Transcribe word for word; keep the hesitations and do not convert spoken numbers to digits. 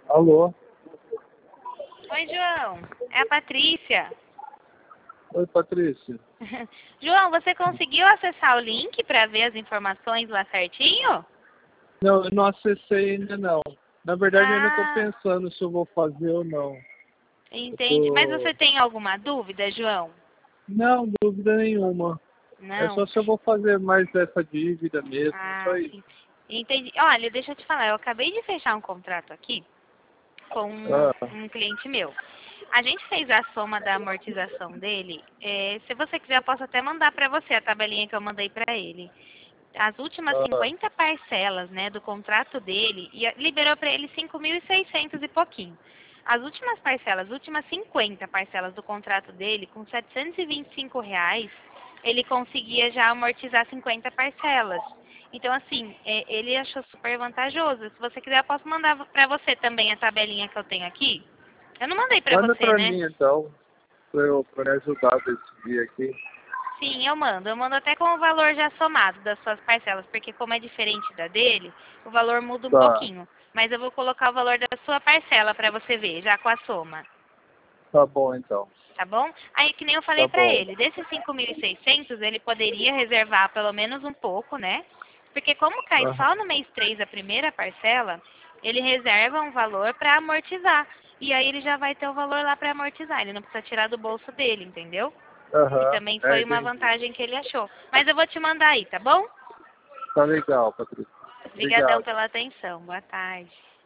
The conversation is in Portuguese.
Alô? Oi, João. É a Patrícia. Oi, Patrícia. João, você conseguiu acessar o link para ver as informações lá certinho? Não, eu não acessei ainda não. Na verdade, eu ainda estou Ah, pensando se eu vou fazer ou não. Eu entendi. Mas tô... você tem alguma dúvida, João? Não, dúvida nenhuma. É Não? só se eu vou fazer mais essa dívida mesmo, só Ah, isso. sim. Entendi. Olha, deixa eu te falar, eu acabei de fechar um contrato aqui com um, Ah, um cliente meu. A gente fez a soma da amortização dele. É, se você quiser, eu posso até mandar para você a tabelinha que eu mandei para ele. As últimas ah, cinquenta parcelas, né, do contrato dele, e liberou para ele cinco mil e seiscentos e pouquinho. As últimas parcelas, as últimas cinquenta parcelas do contrato dele, com setecentos e vinte e cinco reais, ele conseguia já amortizar cinquenta parcelas. Então, assim, é, ele achou super vantajoso. Se você quiser, eu posso mandar para você também a tabelinha que eu tenho aqui. Eu não mandei para manda você, pra né? mim então, pra eu pra me ajudar a decidir aqui. Sim, eu mando. Eu mando até com o valor já somado das suas parcelas, porque como é diferente da dele, o valor muda um Tá, pouquinho. Mas eu vou colocar o valor da sua parcela para você ver, já com a soma, tá bom então. tá bom? Aí, que nem eu Tá falei para bom. ele, desses cinco mil e seiscentos, ele poderia reservar pelo menos um pouco, né? Porque como cai Aham. só no mês três a primeira parcela, ele reserva um valor para amortizar. E aí ele já vai ter o valor lá para amortizar, ele não precisa tirar do bolso dele, entendeu? Que Aham. também É, foi uma entendi. vantagem que ele achou. Mas eu vou te mandar aí, tá bom? Tá legal, Patrícia. Obrigadão Obrigado. pela atenção. Boa tarde.